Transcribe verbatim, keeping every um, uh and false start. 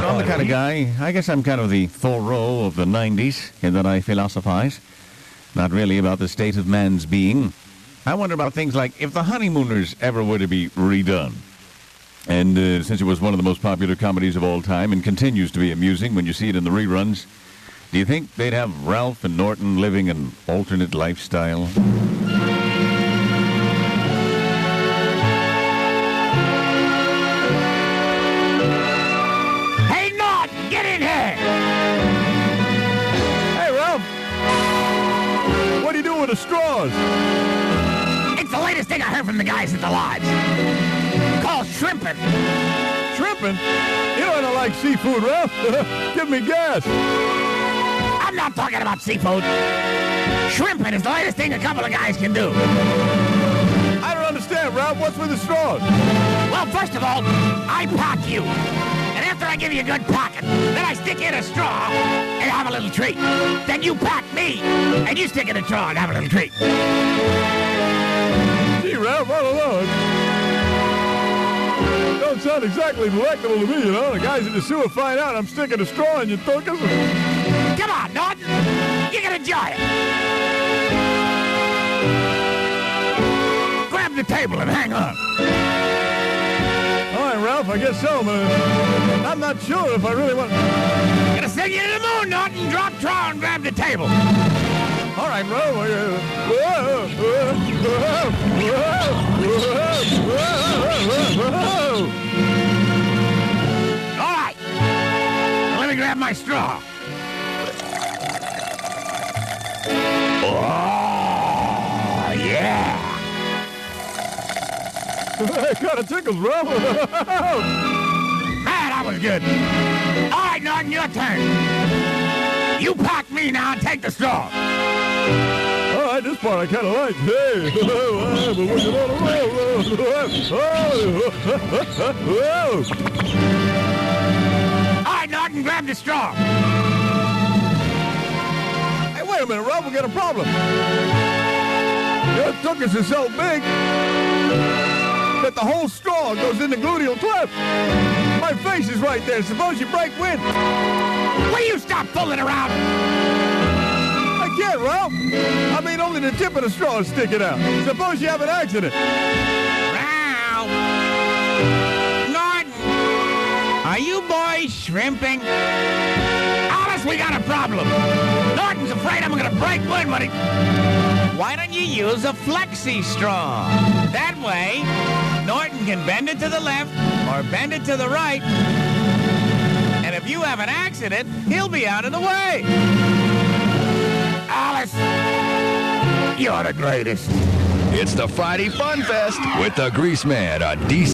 know, I'm the kind of guy, I guess I'm kind of the Thoreau of the nineties in that I philosophize. Not really about the state of man's being. I wonder about things like if the Honeymooners ever were to be redone. And uh, since it was one of the most popular comedies of all time and continues to be amusing when you see it in the reruns, do you think they'd have Ralph and Norton living an alternate lifestyle? Hey, Norton, get in here! Hey, Ralph! What are you doing with the straws? It's the latest thing I heard from the guys at the lodge. Called shrimping. Shrimping? You know I don't like seafood, Ralph. Give me gas. I'm not talking about seafood. Shrimping is the latest thing a couple of guys can do. I don't understand, Ralph. What's with the straws? Well, first of all, I pack you. And after I give you a good packing, then I stick in a straw and have a little treat. Then you pack me, and you stick in a straw and have a little treat. Gee, Ralph, I don't know. It don't sound exactly delectable to me, you know. The guys in the sewer find out I'm sticking a straw in your tuchus. Come on, Norton. You're going to enjoy it. Grab the table and hang on. All right, Ralph, I guess so, but uh, I'm not sure if I really want... Gonna send you to the moon, Norton. Drop trow and grab the table. All right, Ralph. All right. Now let me grab my straw. Oh, yeah. It kind of tickles, Ralph. Man, that was good. All right, Norton, your turn. You pack me now and take the straw. All right, this part I kind of like. Hey. All right, Norton, grab the straw. Hey, wait a minute, Ralph, we got a problem. Your tuchus is so big that the whole straw goes in the gluteal cleft. My face is right there. Suppose you break wind. Will you stop fooling around? I can't, Ralph. I mean, only the tip of the straw is sticking out. Suppose you have an accident. Ralph. Norton. Are you boys shrimping? Alice, we got a problem. Norton's afraid I'm going to break wind when he... Why don't you use a flexi straw? That way, Norton can bend it to the left or bend it to the right. And if you have an accident, he'll be out of the way. Alice, you're the greatest. It's the Friday Fun Fest with the Greaseman on D C.